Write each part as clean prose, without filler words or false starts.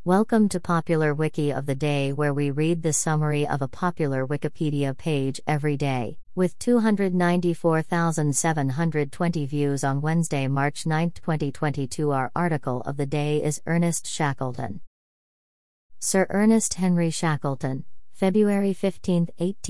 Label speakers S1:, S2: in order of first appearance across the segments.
S1: Welcome to Popular Wiki of the Day, where we read the summary of a popular Wikipedia page every day. With 294,720 views on Wednesday, March 9, 2022, our article of the day is Ernest Shackleton. Sir Ernest Henry Shackleton, February 15,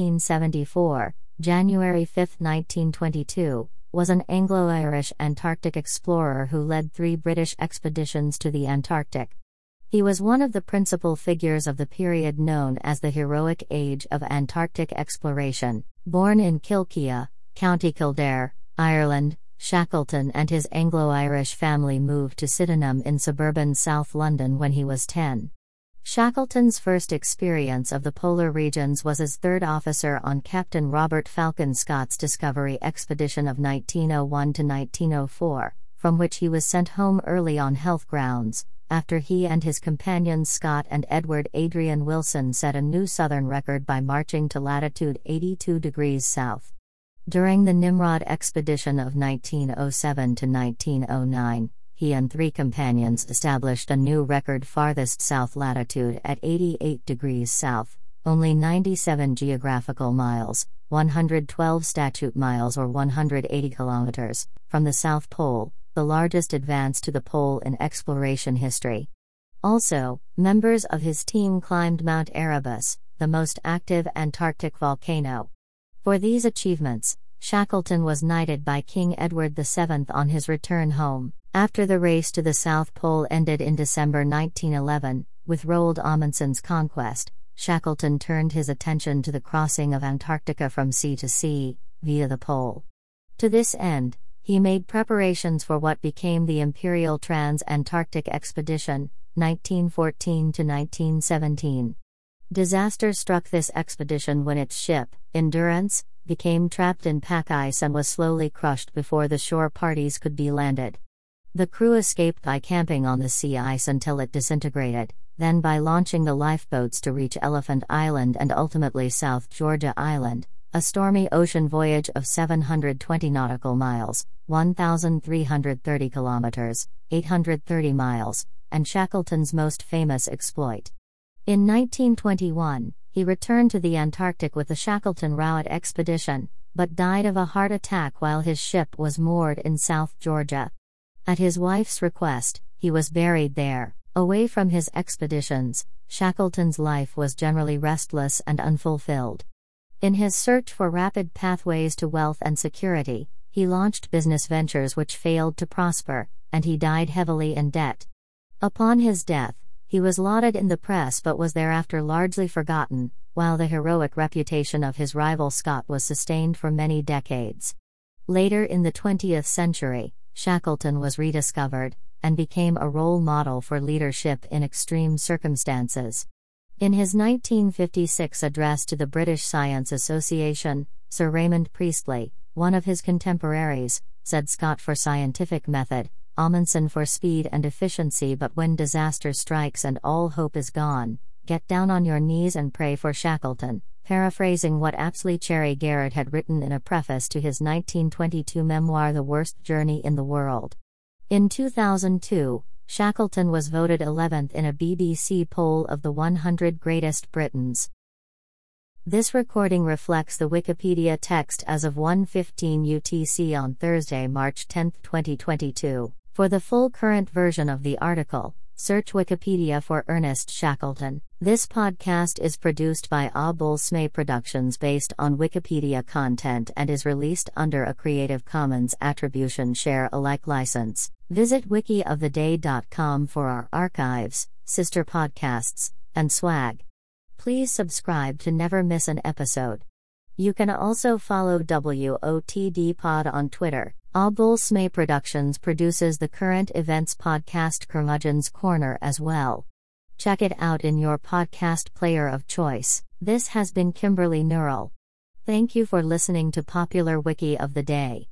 S1: 1874, January 5, 1922, was an Anglo-Irish Antarctic explorer who led 3 British expeditions to the Antarctic. He was one of the principal figures of the period known as the Heroic Age of Antarctic exploration. Born in Kilkea, County Kildare, Ireland, Shackleton and his Anglo-Irish family moved to Sydenham in suburban South London when he was 10. Shackleton's first experience of the polar regions was as third officer on Captain Robert Falcon Scott's Discovery expedition of 1901 to 1904, from which he was sent home early on health grounds, after he and his companions Scott and Edward Adrian Wilson set a new southern record by marching to latitude 82 degrees south. During the Nimrod expedition of 1907 to 1909, he and 3 companions established a new record farthest south latitude at 88 degrees south, only 97 geographical miles, 112 statute miles or 180 kilometers, from the South Pole, the largest advance to the pole in exploration history. Also, members of his team climbed Mount Erebus, the most active Antarctic volcano. For these achievements, Shackleton was knighted by King Edward VII on his return home. After the race to the South Pole ended in December 1911, with Roald Amundson's conquest, Shackleton turned his attention to the crossing of Antarctica from sea to sea, via the pole. To this end, he made preparations for what became the Imperial Trans-Antarctic Expedition, 1914 to 1917. Disaster struck this expedition when its ship, Endurance, became trapped in pack ice and was slowly crushed before the shore parties could be landed. The crew escaped by camping on the sea ice until it disintegrated, then by launching the lifeboats to reach Elephant Island and ultimately South Georgia Island, a stormy ocean voyage of 720 nautical miles, 1,330 kilometers, 830 miles, and Shackleton's most famous exploit. In 1921, he returned to the Antarctic with the Shackleton-Rowett expedition, but died of a heart attack while his ship was moored in South Georgia. At his wife's request, he was buried there. Away from his expeditions, Shackleton's life was generally restless and unfulfilled. In his search for rapid pathways to wealth and security, he launched business ventures which failed to prosper, and he died heavily in debt. Upon his death, he was lauded in the press but was thereafter largely forgotten, while the heroic reputation of his rival Scott was sustained for many decades. Later in the 20th century, Shackleton was rediscovered, and became a role model for leadership in extreme circumstances. In his 1956 address to the British Science Association, Sir Raymond Priestley, one of his contemporaries, said Scott for scientific method, Amundsen for speed and efficiency, but when disaster strikes and all hope is gone, get down on your knees and pray for Shackleton, paraphrasing what Apsley Cherry Garrett had written in a preface to his 1922 memoir The Worst Journey in the World. In 2002, Shackleton was voted 11th in a BBC poll of the 100 Greatest Britons. This recording reflects the Wikipedia text as of 1:15 UTC on Thursday, March 10, 2022. For the full current version of the article, search Wikipedia for Ernest Shackleton. This podcast is produced by Abul Smay Productions based on Wikipedia content and is released under a Creative Commons Attribution Share Alike license. Visit wikioftheday.com for our archives, sister podcasts, and swag. Please subscribe to never miss an episode. You can also follow WOTD Pod on Twitter. Abul Smay Productions produces the current events podcast Curmudgeon's Corner as well. Check it out in your podcast player of choice. This has been Kimberly Neural. Thank you for listening to Popular Wiki of the Day.